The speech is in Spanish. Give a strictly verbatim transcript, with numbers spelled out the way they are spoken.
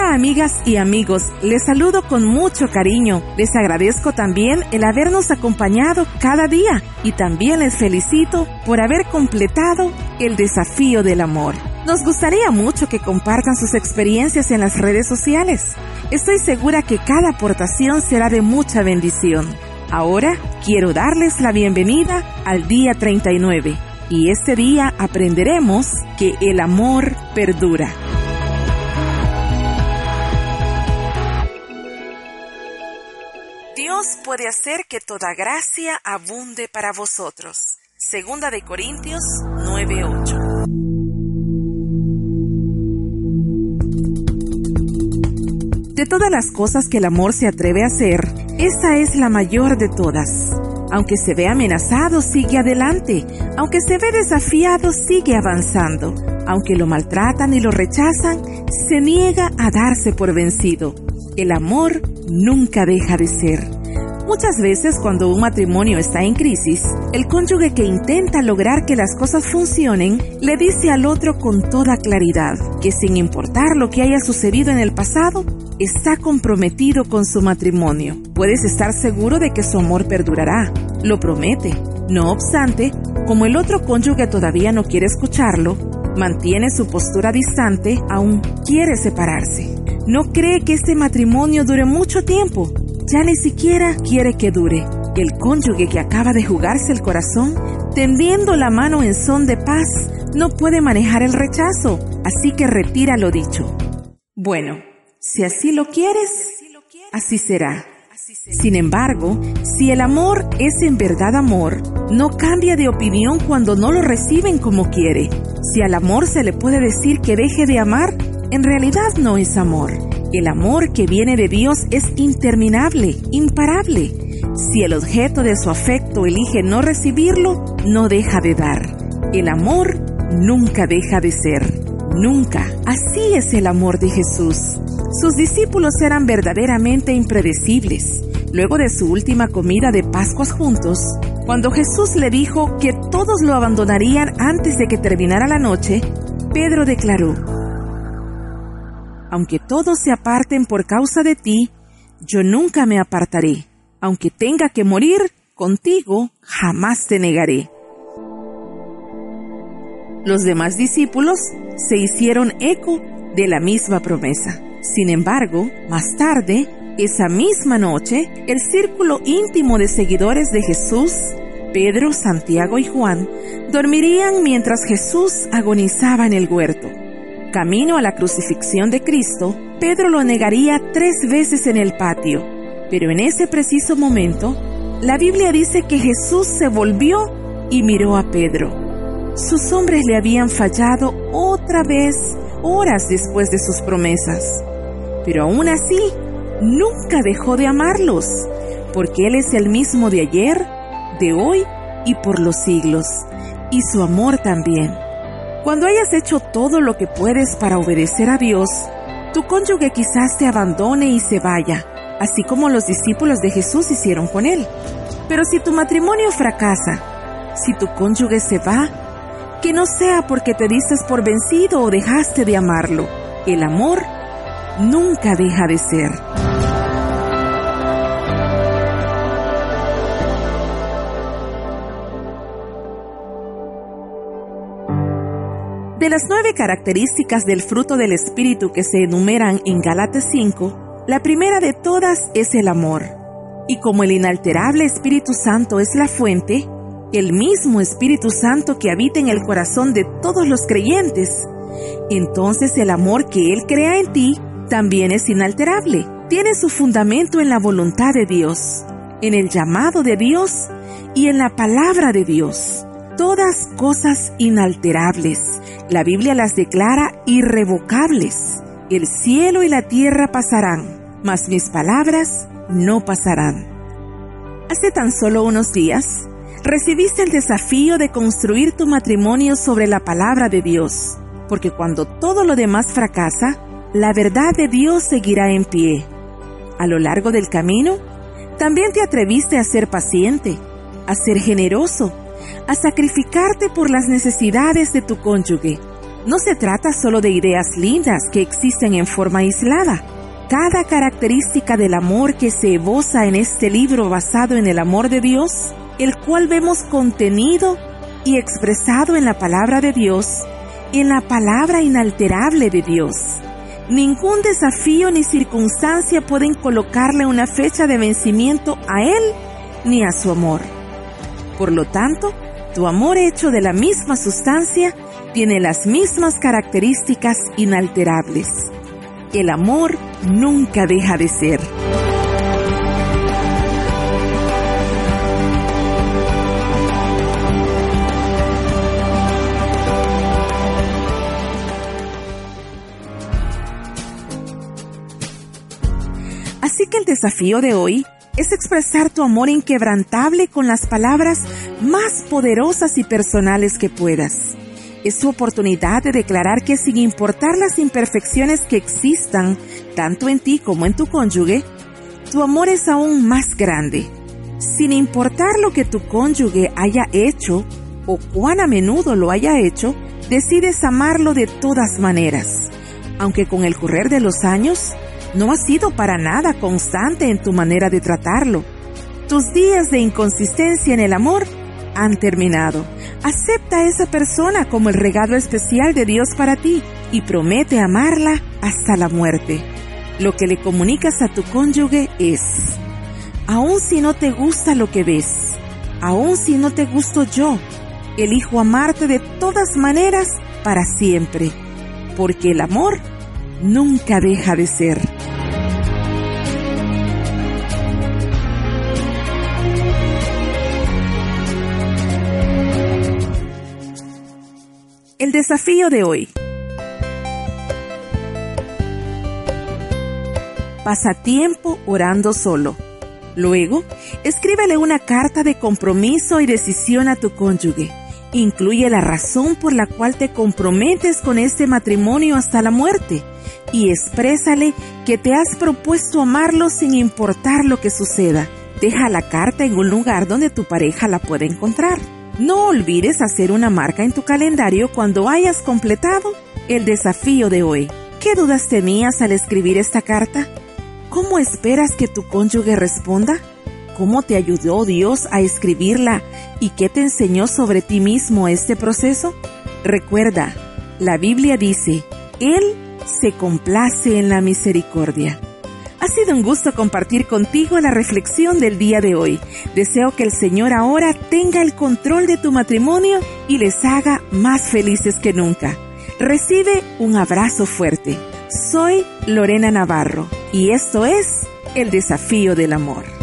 Hola amigas y amigos, les saludo con mucho cariño. Les agradezco también el habernos acompañado cada día y también les felicito por haber completado el desafío del amor. Nos gustaría mucho que compartan sus experiencias en las redes sociales. Estoy segura que cada aportación será de mucha bendición. Ahora quiero darles la bienvenida al día treinta y nueve y este día aprenderemos que el amor perdura. Dios puede hacer que toda gracia abunde para vosotros. Segunda de Corintios nueve ocho. De todas las cosas que el amor se atreve a hacer, esta es la mayor de todas. Aunque se ve amenazado, sigue adelante. Aunque se ve desafiado, sigue avanzando. Aunque lo maltratan y lo rechazan, se niega a darse por vencido. El amor nunca deja de ser. Muchas veces cuando un matrimonio está en crisis, el cónyuge que intenta lograr que las cosas funcionen, le dice al otro con toda claridad que sin importar lo que haya sucedido en el pasado, está comprometido con su matrimonio. Puedes estar seguro de que su amor perdurará, lo promete. No obstante, como el otro cónyuge todavía no quiere escucharlo, mantiene su postura distante, aún quiere separarse. No cree que este matrimonio dure mucho tiempo, ya ni siquiera quiere que dure. El cónyuge que acaba de jugarse el corazón, tendiendo la mano en son de paz, no puede manejar el rechazo, así que retira lo dicho. Bueno, si así lo quieres, así será. Sin embargo, si el amor es en verdad amor, no cambia de opinión cuando no lo reciben como quiere. Si al amor se le puede decir que deje de amar, en realidad no es amor. El amor que viene de Dios es interminable, imparable. Si el objeto de su afecto elige no recibirlo, no deja de dar. El amor nunca deja de ser. Nunca. Así es el amor de Jesús. Sus discípulos eran verdaderamente impredecibles. Luego de su última comida de Pascuas juntos, cuando Jesús le dijo que todos lo abandonarían antes de que terminara la noche, Pedro declaró: aunque todos se aparten por causa de ti, yo nunca me apartaré. Aunque tenga que morir, contigo jamás te negaré. Los demás discípulos se hicieron eco de la misma promesa. Sin embargo, más tarde, esa misma noche, el círculo íntimo de seguidores de Jesús, Pedro, Santiago y Juan, dormirían mientras Jesús agonizaba en el huerto. Camino a la crucifixión de Cristo, Pedro lo negaría tres veces en el patio, pero en ese preciso momento, la Biblia dice que Jesús se volvió y miró a Pedro. Sus hombres le habían fallado otra vez, horas después de sus promesas, pero aún así, nunca dejó de amarlos, porque Él es el mismo de ayer, de hoy y por los siglos, y su amor también. Cuando hayas hecho todo lo que puedes para obedecer a Dios, tu cónyuge quizás te abandone y se vaya, así como los discípulos de Jesús hicieron con Él. Pero si tu matrimonio fracasa, si tu cónyuge se va, que no sea porque te diste por vencido o dejaste de amarlo. El amor nunca deja de ser. De las nueve características del fruto del Espíritu que se enumeran en Gálatas cinco, la primera de todas es el amor. Y como el inalterable Espíritu Santo es la fuente, el mismo Espíritu Santo que habita en el corazón de todos los creyentes, entonces el amor que Él crea en ti también es inalterable. Tiene su fundamento en la voluntad de Dios, en el llamado de Dios y en la palabra de Dios. Todas cosas inalterables. La Biblia las declara irrevocables. El cielo y la tierra pasarán, mas mis palabras no pasarán. Hace tan solo unos días, recibiste el desafío de construir tu matrimonio sobre la palabra de Dios, porque cuando todo lo demás fracasa, la verdad de Dios seguirá en pie. A lo largo del camino, también te atreviste a ser paciente, a ser generoso, a sacrificarte por las necesidades de tu cónyuge, No se trata solo de ideas lindas que existen en forma aislada. Cada característica del amor que se esboza en este libro basado en el amor de Dios, el cual vemos contenido y expresado en la palabra de Dios, en la palabra inalterable de Dios. Ningún desafío ni circunstancia pueden colocarle una fecha de vencimiento a Él ni a su amor. Por lo tanto, tu amor hecho de la misma sustancia tiene las mismas características inalterables. El amor nunca deja de ser. Así que el desafío de hoy es expresar tu amor inquebrantable con las palabras más poderosas y personales que puedas. Es tu oportunidad de declarar que sin importar las imperfecciones que existan, tanto en ti como en tu cónyuge, tu amor es aún más grande. Sin importar lo que tu cónyuge haya hecho o cuán a menudo lo haya hecho, decides amarlo de todas maneras, aunque con el correr de los años no has sido para nada constante en tu manera de tratarlo. Tus días de inconsistencia en el amor han terminado. Acepta a esa persona como el regalo especial de Dios para ti y promete amarla hasta la muerte. Lo que le comunicas a tu cónyuge es: aun si no te gusta lo que ves, aun si no te gusto yo, elijo amarte de todas maneras para siempre, porque el amor nunca deja de ser. El desafío de hoy. Pasa tiempo orando solo. Luego, escríbele una carta de compromiso y decisión a tu cónyuge. Incluye la razón por la cual te comprometes con este matrimonio hasta la muerte y exprésale que te has propuesto amarlo sin importar lo que suceda. Deja la carta en un lugar donde tu pareja la pueda encontrar. No olvides hacer una marca en tu calendario cuando hayas completado el desafío de hoy. ¿Qué dudas tenías al escribir esta carta? ¿Cómo esperas que tu cónyuge responda? ¿Cómo te ayudó Dios a escribirla y qué te enseñó sobre ti mismo este proceso? Recuerda, la Biblia dice: Él se complace en la misericordia. Ha sido un gusto compartir contigo la reflexión del día de hoy. Deseo que el Señor ahora tenga el control de tu matrimonio y les haga más felices que nunca. Recibe un abrazo fuerte. Soy Lorena Navarro y esto es El Desafío del Amor.